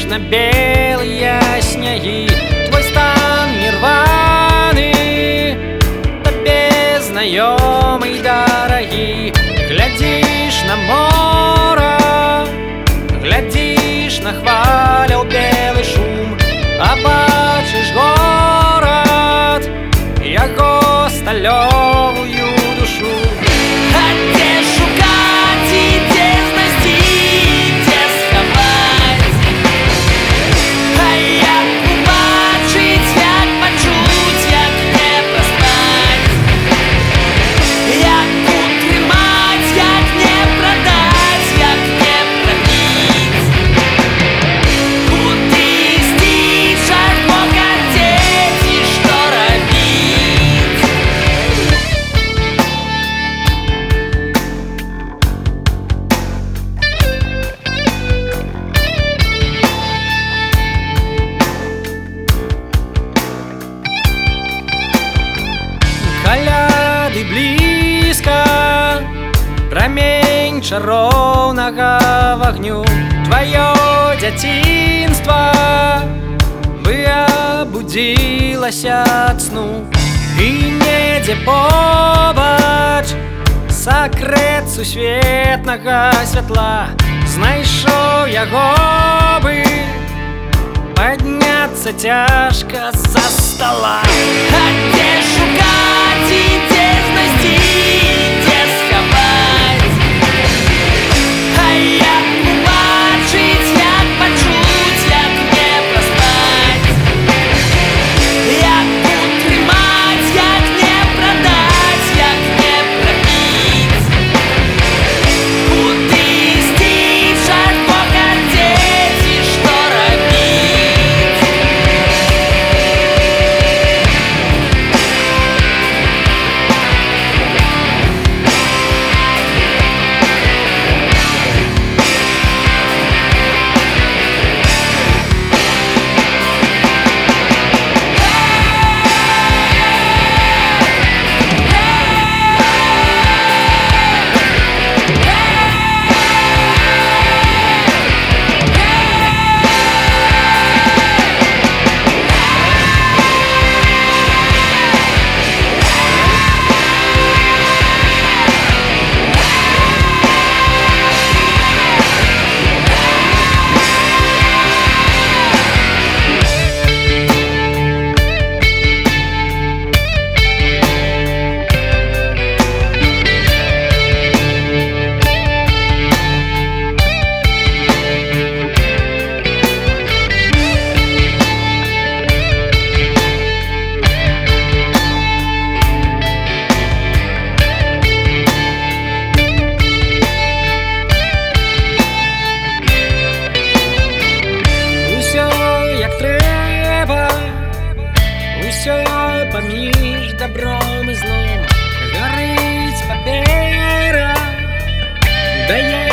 снежно-белые снеги, твой стан нирваны, тебе знайомый, дорогий. Глядишь на море, глядишь на хвалял белый шум, а бачиш город, яго сталёвую душу. А где шукать и где знайти, где сховать? А як убачить, як почуть, як не проспать? Як утрымать, як не продать, як не пробить? Куды ісці, чаго хацець і што рабіць? Каляды блізка, прамень чароўнага вагню, тваё дзяцінства бы абудзілася ад сну, і недзе побач сакрэт сусветнага святла. Знайшоў яго бы, падняцца цяжка з-за стола. А дзе шукаць і дзе знайсці, дзе схаваць? А як убачыць, як пачуць, як не праспаць? Як утрымаць, як не прадаць, як не прабіць? Куды ісці, чаго хацець і што рабіць? Усё паміж добром і злом, гарыць папера, дае